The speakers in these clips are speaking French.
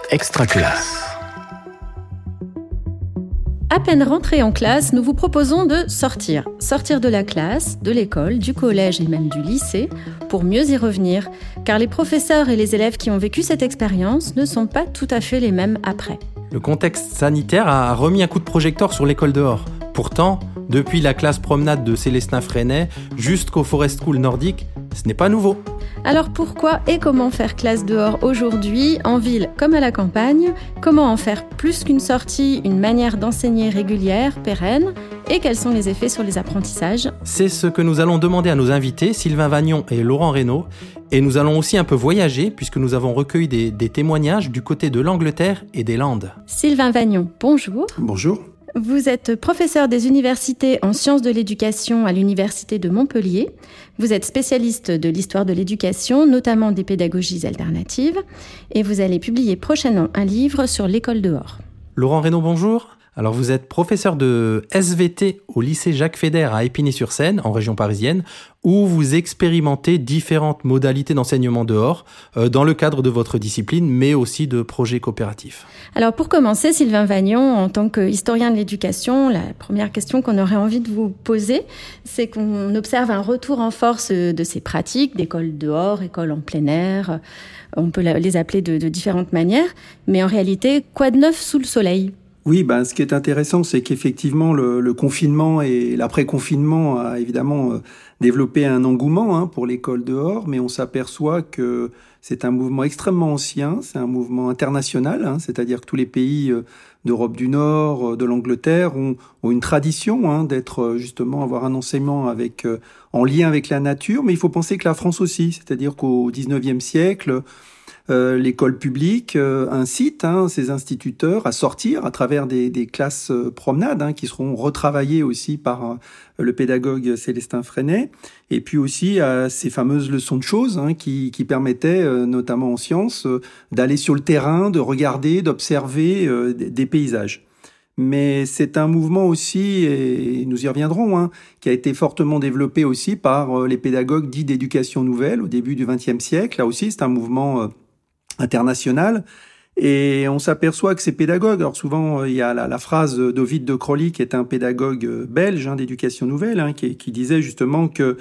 Extraclasse. À peine rentrés en classe, nous vous proposons de sortir. Sortir de la classe, de l'école, du collège et même du lycée, pour mieux y revenir. Car les professeurs et les élèves qui ont vécu cette expérience ne sont pas tout à fait les mêmes après. Le contexte sanitaire a remis un coup de projecteur sur l'école dehors. Pourtant, depuis la classe promenade de Célestin Freinet jusqu'au Forest School nordique, ce n'est pas nouveau. Alors pourquoi et comment faire classe dehors aujourd'hui, en ville comme à la campagne ? Comment en faire plus qu'une sortie, une manière d'enseigner régulière, pérenne ? Et quels sont les effets sur les apprentissages ? C'est ce que nous allons demander à nos invités, Sylvain Vagnon et Laurent Reynaud. Et nous allons aussi un peu voyager, puisque nous avons recueilli des témoignages du côté de l'Angleterre et des Landes. Sylvain Vagnon, bonjour. Bonjour. Vous êtes professeur des universités en sciences de l'éducation à l'Université de Montpellier. Vous êtes spécialiste de l'histoire de l'éducation, notamment des pédagogies alternatives. Et vous allez publier prochainement un livre sur l'école dehors. Laurent Reynaud, bonjour. Alors vous êtes professeur de SVT au lycée Jacques Fédère à Épinay-sur-Seine, en région parisienne, où vous expérimentez différentes modalités d'enseignement dehors, dans le cadre de votre discipline, mais aussi de projets coopératifs. Alors pour commencer, Sylvain Vagnon, en tant qu'historien de l'éducation, la première question qu'on aurait envie de vous poser, c'est qu'on observe un retour en force de ces pratiques, d'école dehors, école en plein air, on peut les appeler de différentes manières, mais en réalité, quoi de neuf sous le soleil ? Oui, ce qui est intéressant, c'est qu'effectivement, le confinement et l'après-confinement a évidemment développé un engouement pour l'école dehors, mais on s'aperçoit que c'est un mouvement extrêmement ancien, c'est un mouvement international, c'est-à-dire que tous les pays d'Europe du Nord, de l'Angleterre ont une tradition d'être justement avoir un enseignement en lien avec la nature, mais il faut penser que la France aussi, c'est-à-dire qu'au XIXe siècle, l'école publique incite ses instituteurs à sortir à travers des classes promenades qui seront retravaillées aussi par le pédagogue Célestin Freinet, et puis aussi à ces fameuses leçons de choses qui permettaient, notamment en sciences, d'aller sur le terrain, de regarder, d'observer des paysages. Mais c'est un mouvement aussi, et nous y reviendrons, qui a été fortement développé aussi par les pédagogues dits d'éducation nouvelle au début du XXe siècle. Là aussi, c'est un mouvement international, et on s'aperçoit que ces pédagogues, alors souvent il y a la phrase d'Ovid de Crolly, qui est un pédagogue belge d'éducation nouvelle, qui disait justement que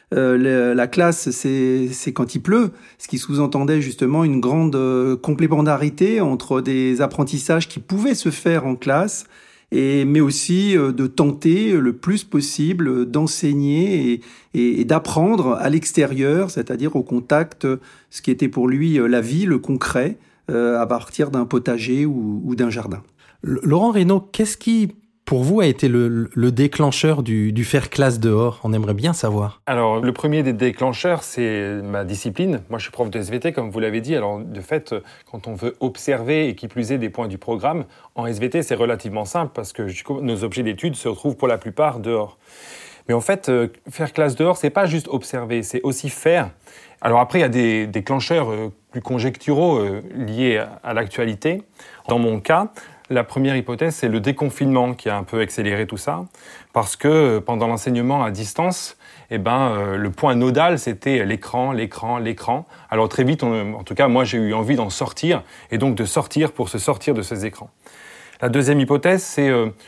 la classe c'est quand il pleut, ce qui sous-entendait justement une grande complémentarité entre des apprentissages qui pouvaient se faire en classe, mais aussi de tenter le plus possible d'enseigner et d'apprendre à l'extérieur, c'est-à-dire au contact, ce qui était pour lui la vie, le concret, à partir d'un potager ou d'un jardin. Laurent Reynaud, qu'est-ce qui, pour vous, a été le déclencheur du faire classe dehors ? On aimerait bien savoir. Alors, le premier des déclencheurs, c'est ma discipline. Moi, je suis prof de SVT, comme vous l'avez dit. Alors, de fait, quand on veut observer et qui plus est des points du programme, en SVT, c'est relativement simple parce que nos objets d'études se retrouvent pour la plupart dehors. Mais en fait, faire classe dehors, c'est pas juste observer, c'est aussi faire. Alors après, il y a des déclencheurs plus conjecturaux liés à l'actualité. Dans mon cas, la première hypothèse, c'est le déconfinement qui a un peu accéléré tout ça, parce que pendant l'enseignement à distance, le point nodal, c'était l'écran. Alors très vite, en tout cas, moi, j'ai eu envie d'en sortir, et donc de sortir pour se sortir de ces écrans. La deuxième hypothèse, c'est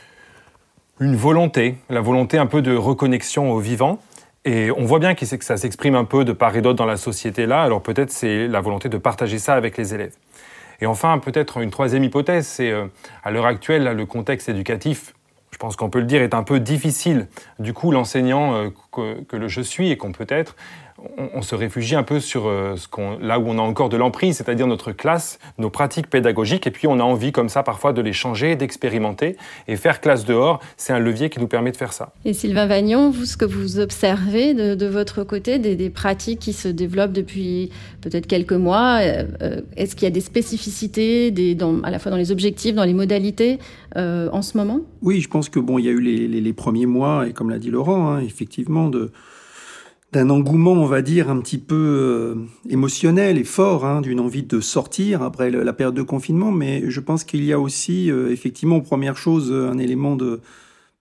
une volonté, la volonté un peu de reconnexion au vivant. Et on voit bien que ça s'exprime un peu de part et d'autre dans la société là, alors peut-être c'est la volonté de partager ça avec les élèves. Et enfin, peut-être une troisième hypothèse, c'est à l'heure actuelle, là, le contexte éducatif, je pense qu'on peut le dire, est un peu difficile. Du coup, l'enseignant que je suis et qu'on peut être, on se réfugie un peu sur là où on a encore de l'emprise, c'est-à-dire notre classe, nos pratiques pédagogiques, et puis on a envie comme ça parfois de les changer, d'expérimenter, et faire classe dehors, c'est un levier qui nous permet de faire ça. Et Sylvain Vagnon, vous, ce que vous observez de votre côté, des pratiques qui se développent depuis peut-être quelques mois, est-ce qu'il y a des spécificités, à la fois dans les objectifs, dans les modalités en ce moment ? Oui, je pense que il y a eu les premiers mois, et comme l'a dit Laurent, effectivement, d'un engouement, on va dire, un petit peu émotionnel et fort, d'une envie de sortir après la période de confinement. Mais je pense qu'il y a aussi, effectivement, première chose, un élément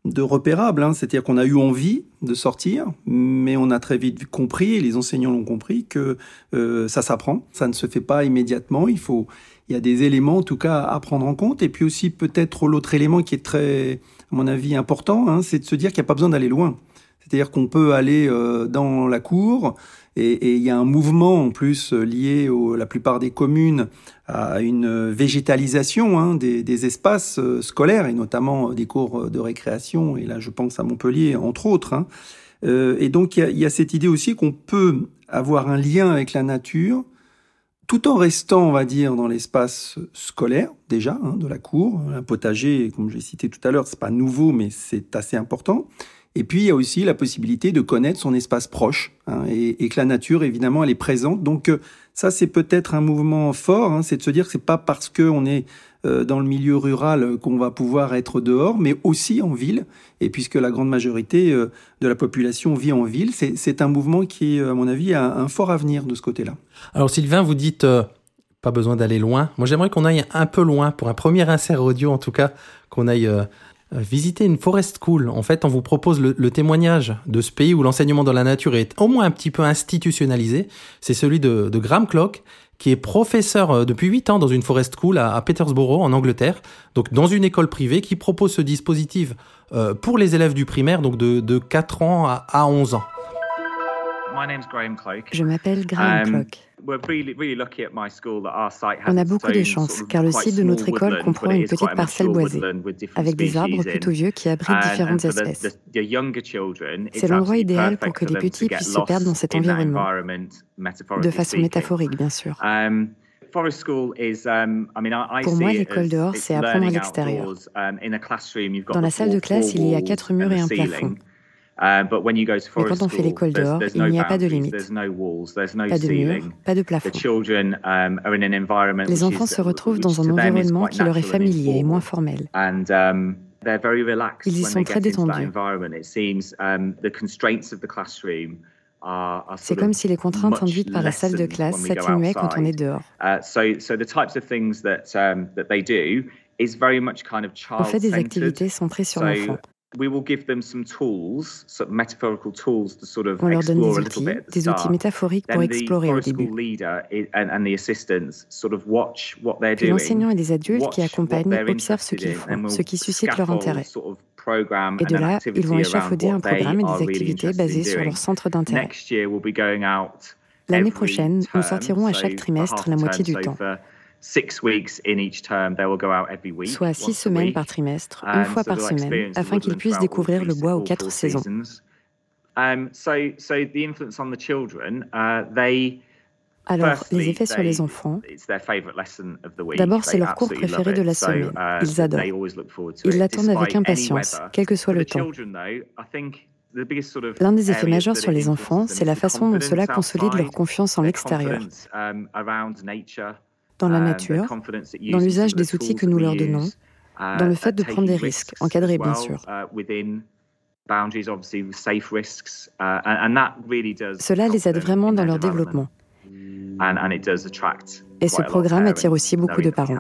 de repérable, hein. C'est-à-dire qu'on a eu envie de sortir, mais on a très vite compris, et les enseignants l'ont compris, que ça s'apprend, ça ne se fait pas immédiatement. Il y a des éléments en tout cas à prendre en compte, et puis aussi peut-être l'autre élément qui est très, à mon avis, important, hein, c'est de se dire qu'il n'y a pas besoin d'aller loin. C'est-à-dire qu'on peut aller dans la cour, et il y a un mouvement en plus lié la plupart des communes à une végétalisation, hein, des espaces scolaires, et notamment des cours de récréation, et là je pense à Montpellier entre autres, hein. Et donc il y a cette idée aussi qu'on peut avoir un lien avec la nature tout en restant, on va dire, dans l'espace scolaire déjà, hein, de la cour. Un potager, comme j'ai cité tout à l'heure, c'est pas nouveau, mais c'est assez important. Et puis, il y a aussi la possibilité de connaître son espace proche, hein, et que la nature, évidemment, elle est présente. Donc, ça, c'est peut-être un mouvement fort, hein, c'est de se dire que c'est pas parce qu'on est dans le milieu rural qu'on va pouvoir être dehors, mais aussi en ville. Et puisque la grande majorité de la population vit en ville, c'est un mouvement qui, à mon avis, a un fort avenir de ce côté-là. Alors, Sylvain, vous dites pas besoin d'aller loin. Moi, j'aimerais qu'on aille un peu loin, pour un premier insert audio, en tout cas, qu'on aille visiter une forest school. En fait, on vous propose le témoignage de ce pays où l'enseignement dans la nature est au moins un petit peu institutionnalisé. C'est celui de Graham Clock, qui est professeur depuis 8 ans dans une forest school à Peterborough, en Angleterre, donc dans une école privée qui propose ce dispositif pour les élèves du primaire, donc de 4 ans à 11 ans. Je m'appelle Graham Clock. On a beaucoup de chance, car le site de notre école comprend une petite parcelle boisée, avec des arbres plutôt vieux qui abritent différentes espèces. C'est l'endroit idéal pour que les petits puissent se perdre dans cet environnement, de façon métaphorique, bien sûr. Pour moi, l'école dehors, c'est apprendre à l'extérieur. Dans la salle de classe, il y a 4 murs et un plafond. Mais quand on fait l'école dehors, il n'y a pas de limite, pas de mur, pas de plafond. Les enfants se retrouvent dans un environnement qui leur est familier et moins formel. Ils y sont très détendus. C'est comme si les contraintes induites par la salle de classe s'atténuaient quand on est dehors. On fait des activités centrées sur l'enfant. On leur donne des outils métaphoriques pour explorer au début. Puis l'enseignant et les adultes qui accompagnent observent ce qu'ils font, ce qui suscite leur intérêt. Et de là, ils vont échafauder un programme et des activités basées sur leur centre d'intérêt. L'année prochaine, nous sortirons à chaque trimestre la moitié du temps. Soit 6 semaines par trimestre, une fois par semaine, afin qu'ils puissent découvrir le bois aux 4 saisons. Alors, les effets sur les enfants, d'abord, c'est leur cours préféré de la semaine. Ils adorent. Ils l'attendent avec impatience, quel que soit le temps. L'un des effets majeurs sur les enfants, c'est la façon dont cela consolide leur confiance en l'extérieur, dans la nature, dans l'usage des outils que nous leur donnons, dans le fait de prendre des risques, encadrés bien sûr. Cela les aide vraiment dans leur développement. Et ce programme attire aussi beaucoup de parents.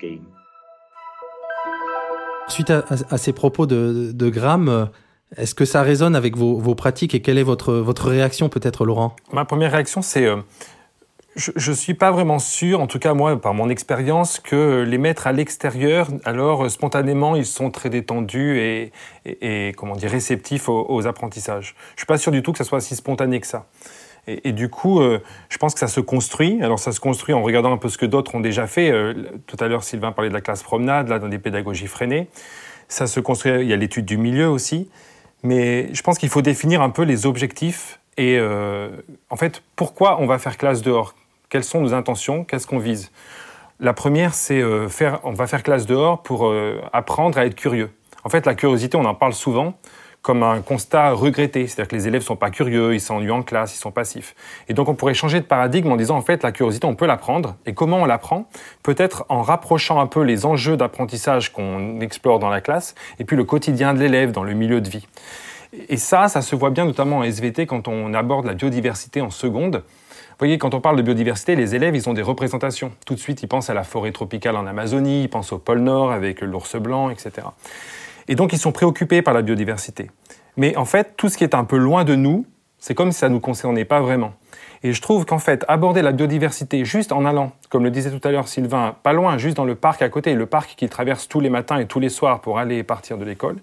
Suite à ces propos de Graham, est-ce que ça résonne avec vos pratiques et quelle est votre réaction peut-être, Laurent ? Ma première réaction, c'est... Je ne suis pas vraiment sûr, en tout cas moi, par mon expérience, que les mettre à l'extérieur, alors spontanément, ils sont très détendus et comment dire, réceptifs aux apprentissages. Je ne suis pas sûr du tout que ça soit si spontané que ça. Et du coup, je pense que ça se construit. Alors ça se construit en regardant un peu ce que d'autres ont déjà fait. Tout à l'heure, Sylvain parlait de la classe promenade, là, dans des pédagogies freinées. Ça se construit, il y a l'étude du milieu aussi. Mais je pense qu'il faut définir un peu les objectifs et en fait, pourquoi on va faire classe dehors ? Quelles sont nos intentions ? Qu'est-ce qu'on vise ? La première, c'est on va faire classe dehors pour apprendre à être curieux. En fait, la curiosité, on en parle souvent comme un constat regretté. C'est-à-dire que les élèves ne sont pas curieux, ils s'ennuient en classe, ils sont passifs. Et donc, on pourrait changer de paradigme en disant, en fait, la curiosité, on peut l'apprendre. Et comment on l'apprend ? Peut-être en rapprochant un peu les enjeux d'apprentissage qu'on explore dans la classe et puis le quotidien de l'élève dans le milieu de vie. Et ça se voit bien notamment en SVT quand on aborde la biodiversité en seconde. Vous voyez, quand on parle de biodiversité, les élèves, ils ont des représentations. Tout de suite, ils pensent à la forêt tropicale en Amazonie, ils pensent au pôle Nord avec l'ours blanc, etc. Et donc, ils sont préoccupés par la biodiversité. Mais en fait, tout ce qui est un peu loin de nous, c'est comme si ça ne nous concernait pas vraiment. Et je trouve qu'en fait, aborder la biodiversité juste en allant, comme le disait tout à l'heure Sylvain, pas loin, juste dans le parc à côté, le parc qu'il traverse tous les matins et tous les soirs pour aller et partir de l'école,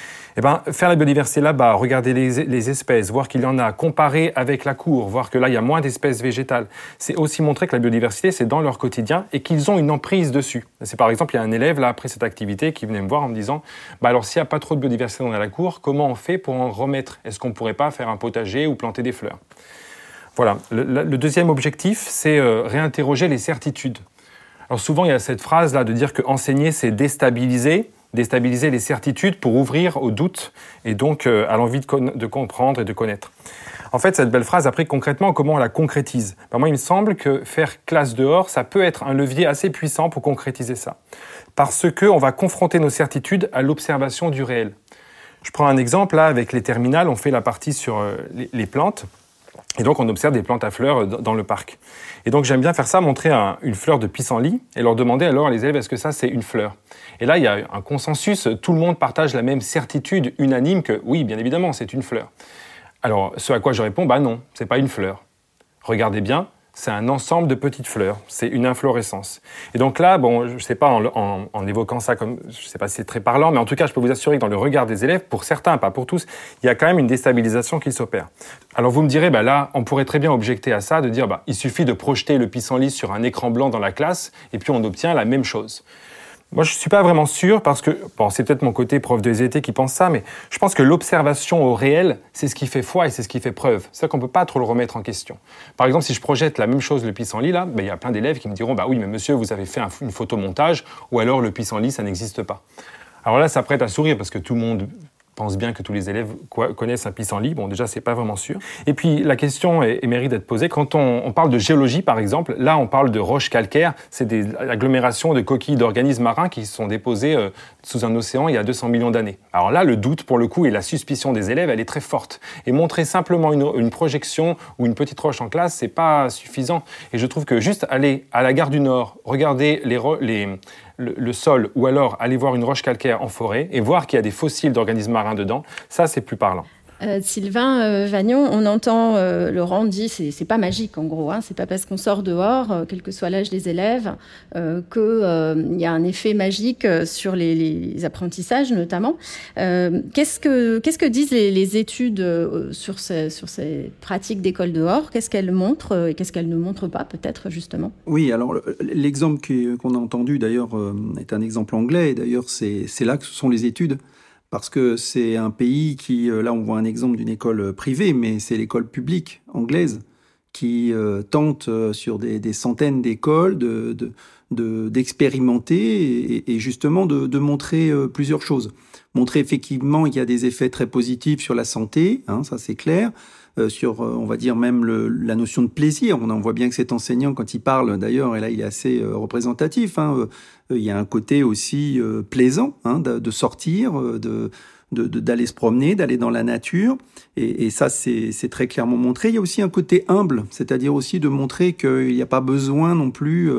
faire la biodiversité là-bas, regarder les espèces, voir qu'il y en a, comparer avec la cour, voir que là, il y a moins d'espèces végétales. C'est aussi montrer que la biodiversité, c'est dans leur quotidien et qu'ils ont une emprise dessus. C'est par exemple, il y a un élève, là, après cette activité, qui venait me voir en me disant « alors, s'il n'y a pas trop de biodiversité dans la cour, comment on fait pour en remettre ? Est-ce qu'on ne pourrait pas faire un potager ou planter des fleurs ?» Voilà. Le deuxième objectif, c'est réinterroger les certitudes. Alors souvent, il y a cette phrase-là de dire que enseigner, c'est déstabiliser les certitudes pour ouvrir au doute et donc à l'envie de comprendre et de connaître. En fait, cette belle phrase, après, concrètement, comment on la concrétise ? Moi, il me semble que faire classe dehors, ça peut être un levier assez puissant pour concrétiser ça. Parce qu'on va confronter nos certitudes à l'observation du réel. Je prends un exemple, là, avec les terminales, on fait la partie sur les plantes. Et donc, on observe des plantes à fleurs dans le parc. Et donc, j'aime bien faire ça, montrer une fleur de pissenlit et leur demander alors à les élèves, est-ce que ça, c'est une fleur ? Et là, il y a un consensus, tout le monde partage la même certitude unanime que oui, bien évidemment, c'est une fleur. Alors, ce à quoi je réponds, non, c'est pas une fleur. Regardez bien, c'est un ensemble de petites fleurs, c'est une inflorescence. Et donc là, je ne sais pas, en évoquant ça comme, je ne sais pas si c'est très parlant, mais en tout cas, je peux vous assurer que dans le regard des élèves, pour certains, pas pour tous, il y a quand même une déstabilisation qui s'opère. Alors vous me direz, là, on pourrait très bien objecter à ça, de dire, il suffit de projeter le pissenlit sur un écran blanc dans la classe, et puis on obtient la même chose. Moi, je ne suis pas vraiment sûr parce que, c'est peut-être mon côté prof de SVT qui pense ça, mais je pense que l'observation au réel, c'est ce qui fait foi et c'est ce qui fait preuve. C'est-à-dire qu'on ne peut pas trop le remettre en question. Par exemple, si je projette la même chose, le pissenlit, là, il y a plein d'élèves qui me diront, oui, mais monsieur, vous avez fait une photomontage, ou alors le pissenlit, ça n'existe pas. Alors là, ça prête à sourire parce que tout le monde pense bien que tous les élèves connaissent un pissenlit. Déjà, c'est pas vraiment sûr. Et puis, la question mérite d'être posée. Quand on parle de géologie, par exemple, là, on parle de roches calcaires. C'est des agglomérations de coquilles d'organismes marins qui sont déposées sous un océan il y a 200 millions d'années. Alors là, le doute, pour le coup, et la suspicion des élèves, elle est très forte. Et montrer simplement une projection ou une petite roche en classe, c'est pas suffisant. Et je trouve que juste aller à la gare du Nord, regarder le sol, ou alors aller voir une roche calcaire en forêt et voir qu'il y a des fossiles d'organismes marins dedans, ça c'est plus parlant. Sylvain Vagnon, on entend Laurent dit c'est pas magique en gros, c'est pas parce qu'on sort dehors, quel que soit l'âge des élèves, qu'il y a un effet magique sur les apprentissages notamment. Qu'est-ce que disent les études sur ces pratiques d'école dehors ? Qu'est-ce qu'elles montrent et qu'est-ce qu'elles ne montrent pas peut-être justement ? Oui, alors l'exemple qu'on a entendu d'ailleurs est un exemple anglais, et d'ailleurs c'est là que ce sont les études. Parce que c'est un pays qui, là on voit un exemple d'une école privée, mais c'est l'école publique anglaise qui tente sur des centaines d'écoles d'expérimenter et justement de montrer plusieurs choses. Montrer effectivement qu'il y a des effets très positifs sur la santé, ça c'est clair. Sur, on va dire, même la notion de plaisir. On en voit bien que cet enseignant, quand il parle, d'ailleurs, et là, il est assez représentatif, il y a un côté aussi plaisant de sortir, d'aller se promener, d'aller dans la nature. Et ça, c'est très clairement montré. Il y a aussi un côté humble, c'est-à-dire aussi de montrer qu'il n'y a pas besoin non plus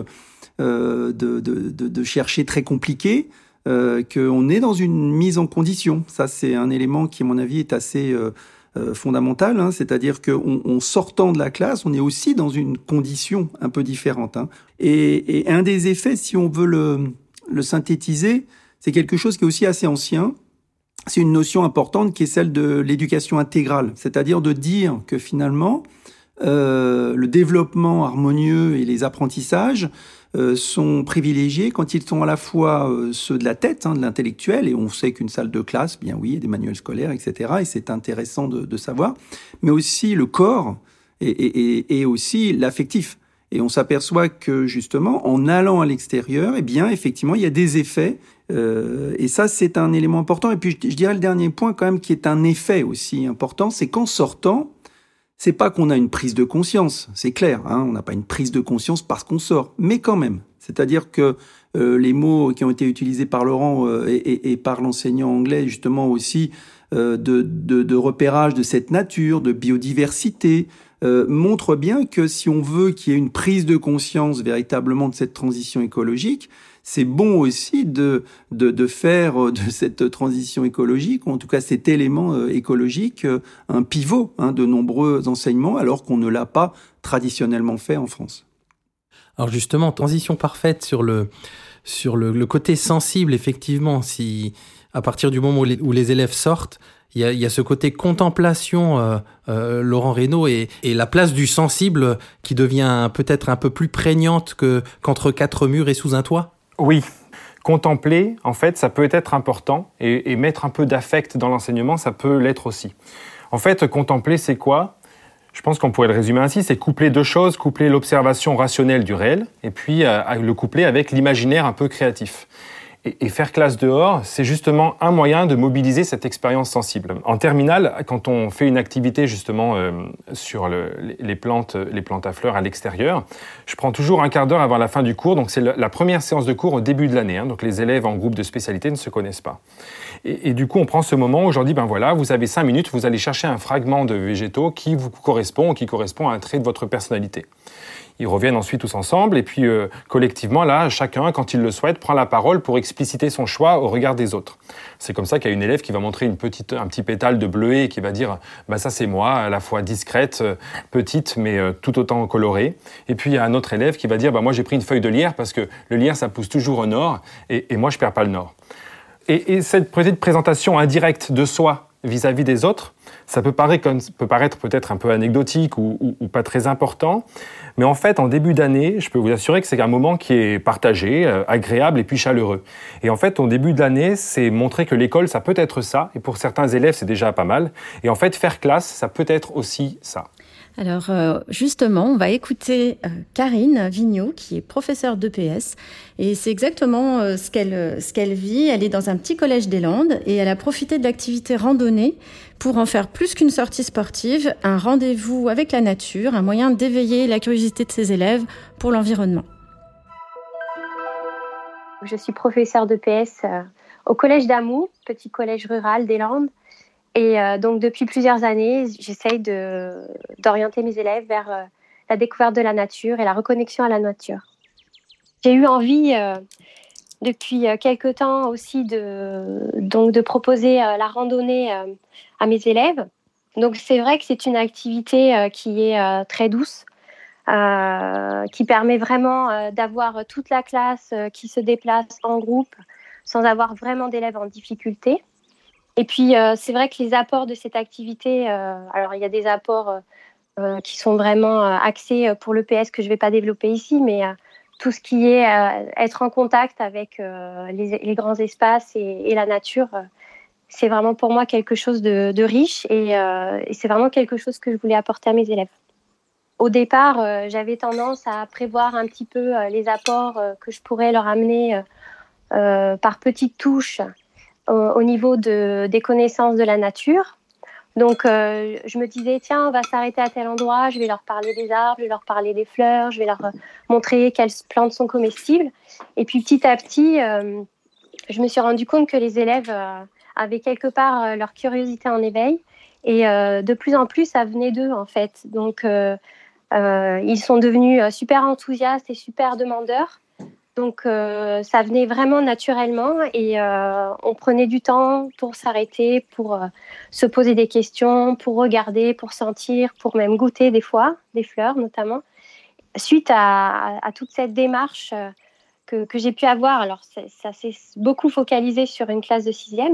de chercher très compliqué, qu'on est dans une mise en condition. Ça, c'est un élément qui, à mon avis, est assez fondamental, c'est-à-dire qu'en sortant de la classe, on est aussi dans une condition un peu différente. Et un des effets, si on veut le synthétiser, c'est quelque chose qui est aussi assez ancien. C'est une notion importante qui est celle de l'éducation intégrale, c'est-à-dire de dire que finalement, le développement harmonieux et les apprentissages sont privilégiés quand ils sont à la fois ceux de la tête, de l'intellectuel, et on sait qu'une salle de classe, bien oui, il y a des manuels scolaires, etc., et c'est intéressant de savoir, mais aussi le corps et aussi l'affectif. Et on s'aperçoit que justement, en allant à l'extérieur, effectivement, il y a des effets, et ça, c'est un élément important. Et puis, je dirais le dernier point quand même, qui est un effet aussi important, c'est qu'en sortant, c'est pas qu'on a une prise de conscience, c'est clair, on n'a pas une prise de conscience parce qu'on sort, mais quand même. C'est-à-dire que les mots qui ont été utilisés par Laurent et par l'enseignant anglais, justement aussi, de repérage de cette nature, de biodiversité, montre bien que si on veut qu'il y ait une prise de conscience véritablement de cette transition écologique, c'est bon aussi de faire de cette transition écologique, ou en tout cas cet élément écologique, un pivot de nombreux enseignements, alors qu'on ne l'a pas traditionnellement fait en France. Alors justement, transition parfaite sur le côté sensible, effectivement, si à partir du moment où les élèves sortent, il y a ce côté contemplation, Laurent Reynaud, et la place du sensible qui devient peut-être un peu plus prégnante qu'entre quatre murs et sous un toit. Oui, contempler, en fait, ça peut être important, et mettre un peu d'affect dans l'enseignement, ça peut l'être aussi. En fait, contempler, c'est quoi ? Je pense qu'on pourrait le résumer ainsi, c'est coupler deux choses, coupler l'observation rationnelle du réel, et puis le coupler avec l'imaginaire un peu créatif. Et faire classe dehors, c'est justement un moyen de mobiliser cette expérience sensible. En terminale, quand on fait une activité justement sur les plantes à fleurs à l'extérieur, je prends toujours un quart d'heure avant la fin du cours, donc c'est la première séance de cours au début de l'année, donc les élèves en groupe de spécialité ne se connaissent pas. Et du coup, on prend ce moment où je leur dis, voilà, vous avez 5 minutes, vous allez chercher un fragment de végétaux qui vous correspond ou qui correspond à un trait de votre personnalité. Ils reviennent ensuite tous ensemble et puis collectivement, là, chacun, quand il le souhaite, prend la parole pour expliciter son choix au regard des autres. C'est comme ça qu'il y a une élève qui va montrer un petit pétale de bleuet et qui va dire ça c'est moi, à la fois discrète, petite, mais tout autant colorée. Et puis il y a un autre élève qui va dire moi j'ai pris une feuille de lierre parce que le lierre ça pousse toujours au nord et moi je perds pas le nord. Et cette petite présentation indirecte de soi vis-à-vis des autres, ça peut paraître peut-être un peu anecdotique ou pas très important, mais en fait, en début d'année, je peux vous assurer que c'est un moment qui est partagé, agréable et puis chaleureux. Et en fait, au début de l'année, c'est montrer que l'école, ça peut être ça, et pour certains élèves, c'est déjà pas mal. Et en fait, faire classe, ça peut être aussi ça. Alors justement, on va écouter Karine Vigneault, qui est professeure d'EPS, et c'est exactement ce qu'elle vit. Elle est dans un petit collège des Landes et elle a profité de l'activité randonnée pour en faire plus qu'une sortie sportive, un rendez-vous avec la nature, un moyen d'éveiller la curiosité de ses élèves pour l'environnement. Je suis professeure d'EPS au collège d'Amoux, petit collège rural des Landes. Et donc, depuis plusieurs années, j'essaye d'orienter mes élèves vers la découverte de la nature et la reconnexion à la nature. J'ai eu envie, depuis quelque temps aussi, de proposer la randonnée à mes élèves. Donc, c'est vrai que c'est une activité qui est très douce, qui permet vraiment d'avoir toute la classe qui se déplace en groupe sans avoir vraiment d'élèves en difficulté. Et puis, c'est vrai que les apports de cette activité, alors il y a des apports qui sont vraiment axés pour l'EPS que je ne vais pas développer ici, mais tout ce qui est être en contact avec les grands espaces et la nature, c'est vraiment pour moi quelque chose de riche et c'est vraiment quelque chose que je voulais apporter à mes élèves. Au départ, j'avais tendance à prévoir un petit peu les apports que je pourrais leur amener par petites touches au niveau des connaissances de la nature. Donc, je me disais, tiens, on va s'arrêter à tel endroit, je vais leur parler des arbres, je vais leur parler des fleurs, je vais leur montrer quelles plantes sont comestibles. Et puis, petit à petit, je me suis rendu compte que les élèves avaient quelque part leur curiosité en éveil. Et de plus en plus, ça venait d'eux, en fait. Donc, ils sont devenus super enthousiastes et super demandeurs. Donc, ça venait vraiment naturellement et on prenait du temps pour s'arrêter, pour se poser des questions, pour regarder, pour sentir, pour même goûter des fois, des fleurs notamment. Suite à toute cette démarche que j'ai pu avoir, alors ça s'est beaucoup focalisé sur une classe de 6e,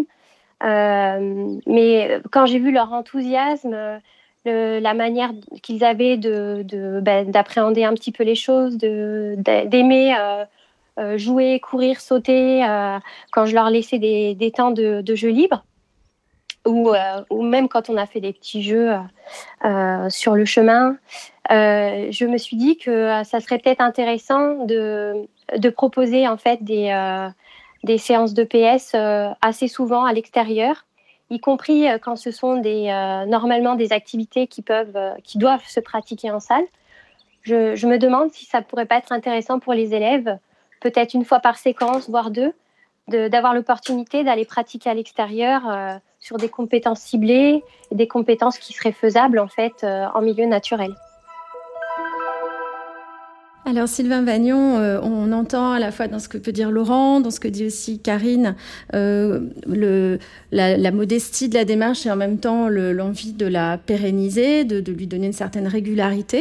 mais quand j'ai vu leur enthousiasme, la manière qu'ils avaient d'appréhender un petit peu les choses, d'aimer jouer, courir, sauter, quand je leur laissais des temps de jeu libre, ou même quand on a fait des petits jeux sur le chemin, je me suis dit que ça serait peut-être intéressant de proposer en fait des séances d'EPS assez souvent à l'extérieur, y compris quand ce sont normalement des activités qui doivent se pratiquer en salle. Je me demande si ça pourrait pas être intéressant pour les élèves, peut-être une fois par séquence, voire deux, d'avoir l'opportunité d'aller pratiquer à l'extérieur sur des compétences ciblées et des compétences qui seraient faisables en fait en milieu naturel. Alors Sylvain Vagnon, on entend à la fois dans ce que peut dire Laurent, dans ce que dit aussi Karine, la modestie de la démarche et en même temps l'envie de la pérenniser, de lui donner une certaine régularité.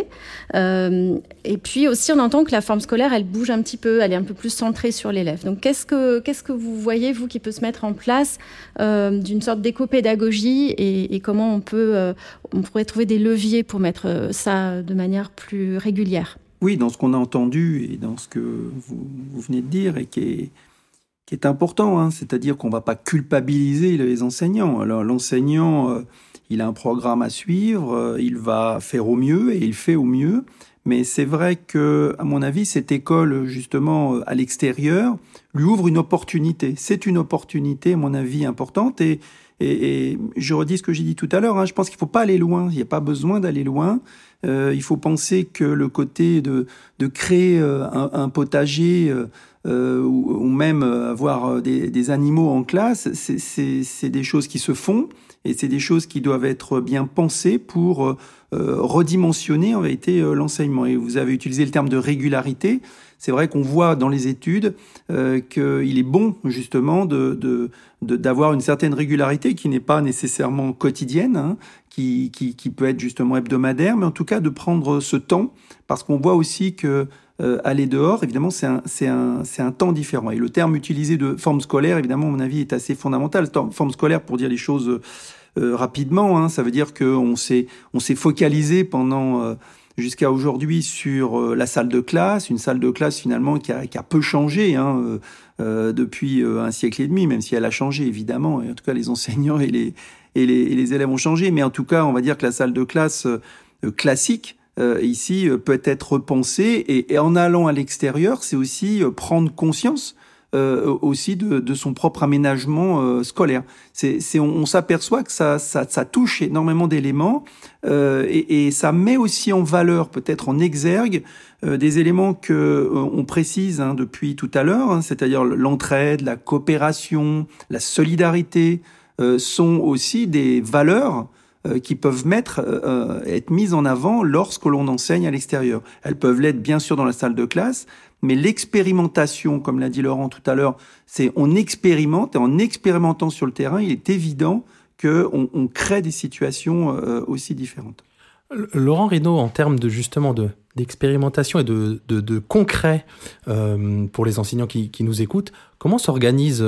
Et puis aussi on entend que la forme scolaire, elle bouge un petit peu, elle est un peu plus centrée sur l'élève. Donc qu'est-ce que vous voyez, vous, qui peut se mettre en place d'une sorte d'éco-pédagogie et comment on pourrait trouver des leviers pour mettre ça de manière plus régulière ? Oui, dans ce qu'on a entendu et dans ce que vous venez de dire et qui est important, hein, c'est-à-dire qu'on ne va pas culpabiliser les enseignants. Alors l'enseignant, il a un programme à suivre, il va faire au mieux et il fait au mieux. Mais c'est vrai que, à mon avis, cette école, justement, à l'extérieur, lui ouvre une opportunité. C'est une opportunité, à mon avis, importante. Et je redis ce que j'ai dit tout à l'heure, hein, je pense qu'il ne faut pas aller loin. Il n'y a pas besoin d'aller loin. Il faut penser que le côté de créer un potager ou même avoir des animaux en classe, c'est des choses qui se font et c'est des choses qui doivent être bien pensées pour redimensionner en réalité l'enseignement. Et vous avez utilisé le terme de régularité. C'est vrai qu'on voit dans les études qu'il est bon justement d'avoir une certaine régularité qui n'est pas nécessairement quotidienne, hein, qui peut être justement hebdomadaire, mais en tout cas de prendre ce temps, parce qu'on voit aussi que aller dehors, évidemment, c'est un temps différent. Et le terme utilisé de forme scolaire, évidemment, à mon avis, est assez fondamental. Forme scolaire, pour dire les choses rapidement, hein, ça veut dire qu'on s'est focalisé pendant jusqu'à aujourd'hui sur la salle de classe, une salle de classe finalement qui a peu changé hein, depuis un siècle et demi, même si elle a changé évidemment, et en tout cas les enseignants et les élèves ont changé, mais en tout cas on va dire que la salle de classe classique ici peut être repensée, et en allant à l'extérieur, c'est aussi prendre conscience aussi de son propre aménagement scolaire. On s'aperçoit que ça touche énormément d'éléments et ça met aussi en valeur, peut-être en exergue, des éléments que on précise hein, depuis tout à l'heure, hein, c'est-à-dire l'entraide, la coopération, la solidarité, sont aussi des valeurs qui peuvent être mises en avant lorsque l'on enseigne à l'extérieur. Elles peuvent l'être bien sûr dans la salle de classe, mais l'expérimentation, comme l'a dit Laurent tout à l'heure, c'est on expérimente, et en expérimentant sur le terrain, il est évident qu'on crée des situations aussi différentes. Laurent Reynaud, en termes d'expérimentation et de concret pour les enseignants qui nous écoutent, comment s'organise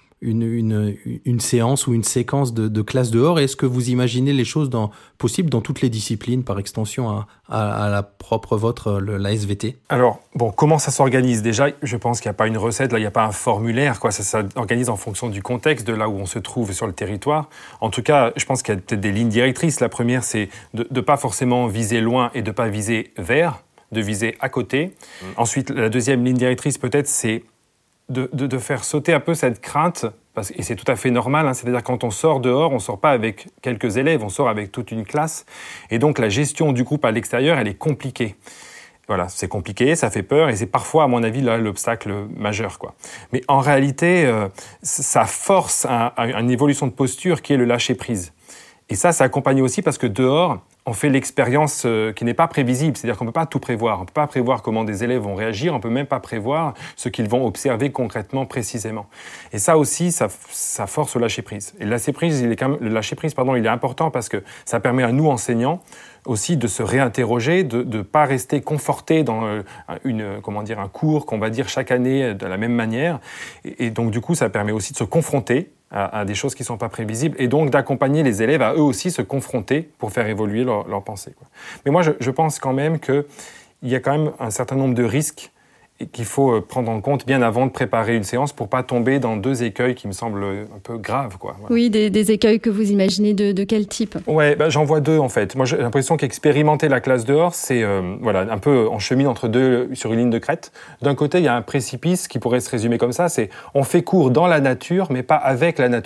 une séance ou une séquence de classe dehors? Est-ce que vous imaginez les choses possibles dans toutes les disciplines, par extension à la propre vôtre, la SVT? Alors, comment ça s'organise? Déjà, je pense qu'il n'y a pas une recette, là, il n'y a pas un formulaire, quoi. Ça s'organise en fonction du contexte, de là où on se trouve sur le territoire. En tout cas, je pense qu'il y a peut-être des lignes directrices. La première, c'est de ne pas forcément viser loin et de ne pas viser vers, de viser à côté. Ensuite, la deuxième ligne directrice, peut-être, c'est de faire sauter un peu cette crainte, et c'est tout à fait normal, hein, c'est-à-dire quand on sort dehors, on ne sort pas avec quelques élèves, on sort avec toute une classe, et donc la gestion du groupe à l'extérieur, elle est compliquée. Voilà, c'est compliqué, ça fait peur, et c'est parfois, à mon avis, là, l'obstacle majeur, quoi. Mais en réalité, ça force une évolution de posture qui est le lâcher-prise. Et ça accompagne aussi parce que dehors, on fait l'expérience qui n'est pas prévisible, c'est-à-dire qu'on ne peut pas tout prévoir. On ne peut pas prévoir comment des élèves vont réagir, on ne peut même pas prévoir ce qu'ils vont observer concrètement, précisément. Et ça aussi, ça force le lâcher-prise. Et le lâcher-prise, il est important parce que ça permet à nous, enseignants, aussi de se réinterroger, de ne pas rester conforté dans un cours qu'on va dire chaque année de la même manière. Et donc, du coup, ça permet aussi de se confronter à des choses qui ne sont pas prévisibles, et donc d'accompagner les élèves à eux aussi se confronter pour faire évoluer leur pensée, quoi. Mais moi, je pense quand même qu'il y a quand même un certain nombre de risques qu'il faut prendre en compte bien avant de préparer une séance pour ne pas tomber dans deux écueils qui me semblent un peu graves, quoi. Voilà. Oui, des écueils que vous imaginez de quel type? Ouais, j'en vois deux en fait. Moi, j'ai l'impression qu'expérimenter la classe dehors, c'est un peu en chemine entre deux sur une ligne de crête. D'un côté, il y a un précipice qui pourrait se résumer comme ça, c'est on fait cours dans la nature, mais pas avec la nature.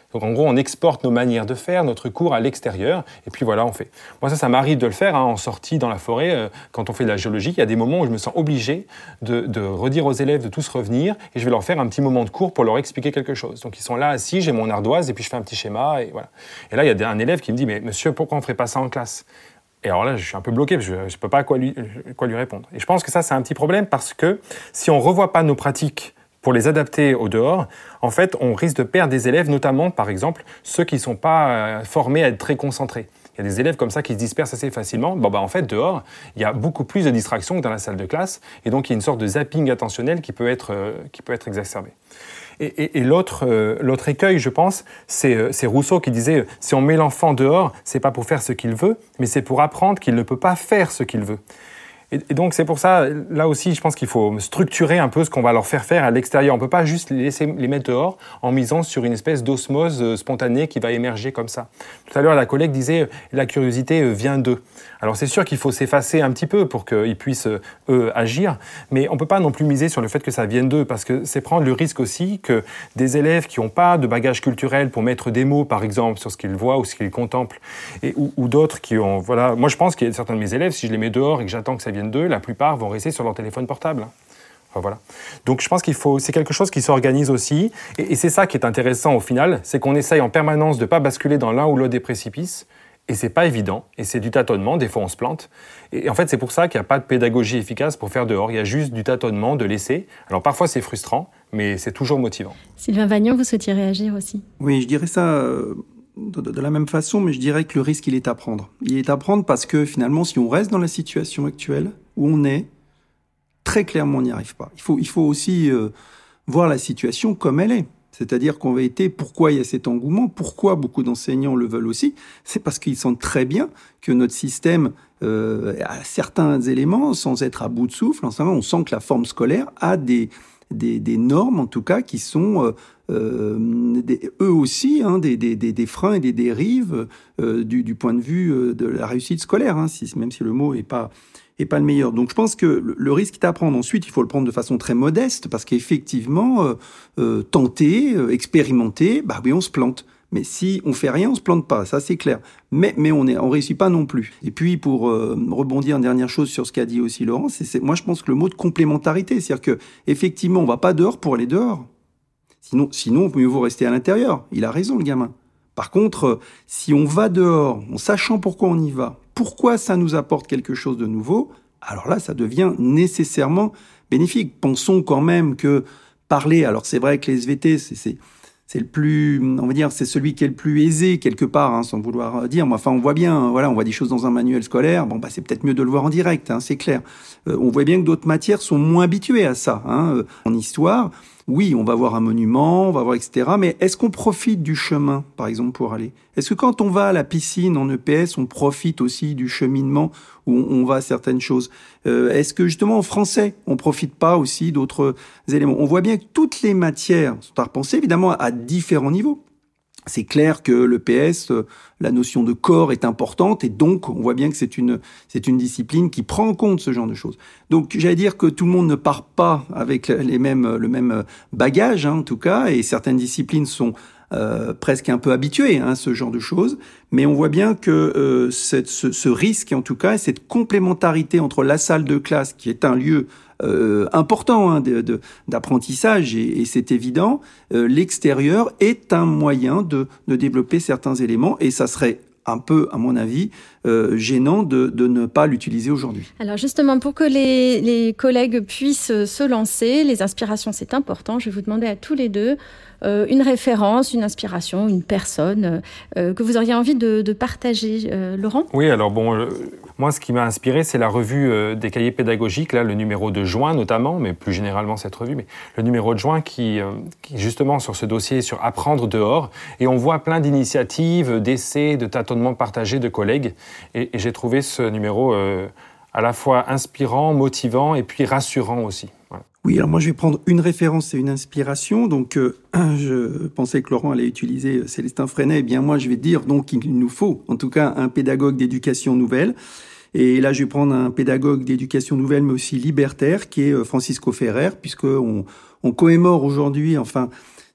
Donc en gros, on exporte nos manières de faire, notre cours à l'extérieur, et puis voilà, on fait. Moi, ça m'arrive de le faire en sortie dans la forêt, quand on fait de la géologie. Il y a des moments où je me sens obligé de redire aux élèves de tous revenir, et je vais leur faire un petit moment de cours pour leur expliquer quelque chose. Donc ils sont là assis, j'ai mon ardoise, et puis je fais un petit schéma, et voilà. Et là, il y a un élève qui me dit « Mais monsieur, pourquoi on ne ferait pas ça en classe ?» Et alors là, je suis un peu bloqué, parce que je ne peux pas quoi lui répondre. Et je pense que ça, c'est un petit problème, parce que si on ne revoit pas nos pratiques pour les adapter au dehors, en fait, on risque de perdre des élèves, notamment, par exemple, ceux qui ne sont pas formés à être très concentrés. Il y a des élèves comme ça qui se dispersent assez facilement. En fait, dehors, il y a beaucoup plus de distractions que dans la salle de classe, et donc il y a une sorte de zapping attentionnel qui peut être exacerbé. Et l'autre écueil, je pense, c'est Rousseau qui disait « Si on met l'enfant dehors, c'est pas pour faire ce qu'il veut, mais c'est pour apprendre qu'il ne peut pas faire ce qu'il veut. » Et donc, c'est pour ça, là aussi, je pense qu'il faut structurer un peu ce qu'on va leur faire à l'extérieur. On ne peut pas juste les mettre dehors en misant sur une espèce d'osmose spontanée qui va émerger comme ça. Tout à l'heure, la collègue disait « la curiosité vient d'eux ». Alors, c'est sûr qu'il faut s'effacer un petit peu pour qu'ils puissent, eux, agir, mais on ne peut pas non plus miser sur le fait que ça vienne d'eux, parce que c'est prendre le risque aussi que des élèves qui n'ont pas de bagage culturel pour mettre des mots, par exemple, sur ce qu'ils voient ou ce qu'ils contemplent, ou d'autres qui ont... Voilà. Moi, je pense qu'il y a certains de mes élèves, si je les mets dehors et que j'attends que ça vienne d'eux, la plupart vont rester sur leur téléphone portable. Enfin, voilà. Donc je pense c'est quelque chose qui s'organise aussi, et c'est ça qui est intéressant au final, c'est qu'on essaye en permanence de ne pas basculer dans l'un ou l'autre des précipices, et c'est pas évident, et c'est du tâtonnement, des fois on se plante, et en fait c'est pour ça qu'il n'y a pas de pédagogie efficace pour faire dehors, il y a juste du tâtonnement, de l'essai. Alors parfois c'est frustrant, mais c'est toujours motivant. Sylvain Vagnon, vous souhaitiez réagir aussi? Oui, je dirais ça... de la même façon, mais je dirais que le risque, il est à prendre. Il est à prendre parce que finalement, si on reste dans la situation actuelle où on est, très clairement, on n'y arrive pas. Il faut aussi voir la situation comme elle est. C'est-à-dire qu'en vérité, pourquoi il y a cet engouement, pourquoi beaucoup d'enseignants le veulent aussi, c'est parce qu'ils sentent très bien que notre système a certains éléments, sans être à bout de souffle, on sent que la forme scolaire a des normes, en tout cas, qui sont... eux aussi des freins et des dérives du point de vue de la réussite scolaire, même si le mot est pas le meilleur. Donc je pense que le risque est à prendre. Ensuite, il faut le prendre de façon très modeste, parce qu'effectivement, tenter, expérimenter, oui, on se plante. Mais si on fait rien, on se plante pas, ça c'est clair. Mais on réussit pas non plus. Et puis pour rebondir une dernière chose sur ce qu'a dit aussi Laurent, moi je pense que le mot de complémentarité, c'est-à-dire que effectivement, on va pas dehors pour aller dehors. Sinon, mieux vaut rester à l'intérieur. Il a raison, le gamin. Par contre, si on va dehors, en sachant pourquoi on y va, pourquoi ça nous apporte quelque chose de nouveau, alors là, ça devient nécessairement bénéfique. Pensons quand même que parler, alors c'est vrai que les SVT, c'est le plus, on va dire, c'est celui qui est le plus aisé quelque part, sans vouloir dire. Mais enfin, on voit bien, on voit des choses dans un manuel scolaire. C'est peut-être mieux de le voir en direct, c'est clair. On voit bien que d'autres matières sont moins habituées à ça. En histoire, oui, on va voir un monument, on va voir etc. Mais est-ce qu'on profite du chemin, par exemple, pour aller? Est-ce que quand on va à la piscine en EPS, on profite aussi du cheminement où on va à certaines choses? Est-ce que justement en français, on profite pas aussi d'autres éléments? On voit bien que toutes les matières sont à repenser, évidemment, à différents niveaux. C'est clair que le PS, la notion de corps est importante, et donc on voit bien que c'est une discipline qui prend en compte ce genre de choses. Donc j'allais dire que tout le monde ne part pas avec le même bagage, en tout cas, et certaines disciplines sont presque un peu habituées à ce genre de choses, mais on voit bien que ce risque, en tout cas, cette complémentarité entre la salle de classe, qui est un lieu important d'apprentissage, et c'est évident, l'extérieur est un moyen de développer certains éléments, et ça serait un peu, à mon avis, gênant de ne pas l'utiliser aujourd'hui. Alors justement, pour que les collègues puissent se lancer, les inspirations, c'est important. Je vais vous demander à tous les deux une référence, une inspiration, une personne que vous auriez envie de partager. Laurent ? Oui, alors moi, ce qui m'a inspiré, c'est la revue des cahiers pédagogiques, là, le numéro de juin notamment, mais plus généralement cette revue, mais le numéro de juin qui justement sur ce dossier, sur apprendre dehors, et on voit plein d'initiatives, d'essais, de tâtonnements partagés de collègues, et j'ai trouvé ce numéro à la fois inspirant, motivant, et puis rassurant aussi. Voilà. Oui, alors moi je vais prendre une référence et une inspiration. Donc je pensais que Laurent allait utiliser Célestin Freinet. Eh bien moi je vais dire donc qu'il nous faut en tout cas un pédagogue d'éducation nouvelle. Et là je vais prendre un pédagogue d'éducation nouvelle mais aussi libertaire qui est Francisco Ferrer, puisque on commémore aujourd'hui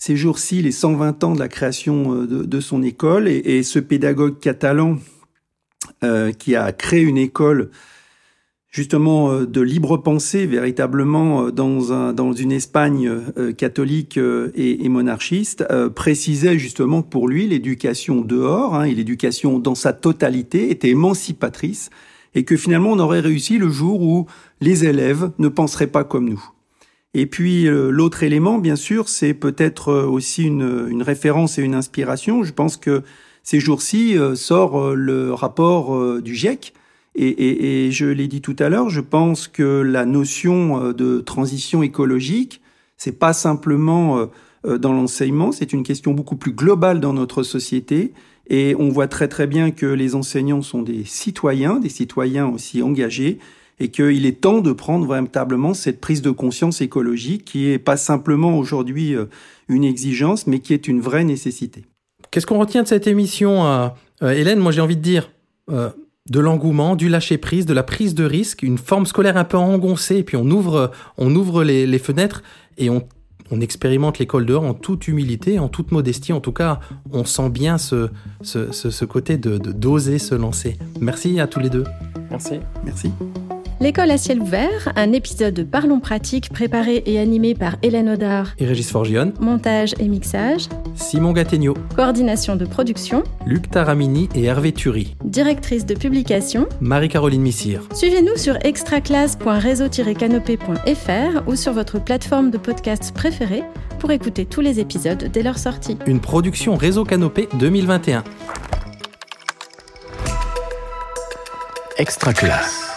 ces jours-ci les 120 ans de la création de son école. Et ce pédagogue catalan qui a créé une école justement de libre pensée véritablement dans une Espagne catholique et monarchiste, précisait justement que pour lui l'éducation dehors et l'éducation dans sa totalité était émancipatrice et que finalement on aurait réussi le jour où les élèves ne penseraient pas comme nous. Et puis l'autre élément bien sûr c'est peut-être aussi une référence et une inspiration. Je pense que ces jours-ci sort le rapport du GIEC. Et je l'ai dit tout à l'heure, je pense que la notion de transition écologique, c'est pas simplement dans l'enseignement, c'est une question beaucoup plus globale dans notre société. Et on voit très très bien que les enseignants sont des citoyens aussi engagés, et qu'il est temps de prendre véritablement cette prise de conscience écologique qui est pas simplement aujourd'hui une exigence, mais qui est une vraie nécessité. Qu'est-ce qu'on retient de cette émission, Hélène? Moi j'ai envie de dire... de l'engouement, du lâcher-prise, de la prise de risque, une forme scolaire un peu engoncée, et puis on ouvre les fenêtres et on expérimente l'école dehors en toute humilité, en toute modestie. En tout cas, on sent bien ce côté d'oser se lancer. Merci à tous les deux. Merci. Merci. L'école à ciel ouvert, un épisode de Parlons pratique préparé et animé par Hélène Audard et Régis Forgione. Montage et mixage Simon Gattegno. Coordination de production Luc Taramini et Hervé Thury. Directrice de publication Marie-Caroline Missire. Suivez-nous sur extraclasse.réseau-canopé.fr ou sur votre plateforme de podcast préférée pour écouter tous les épisodes dès leur sortie. Une production Réseau Canopé 2021. Extraclasse.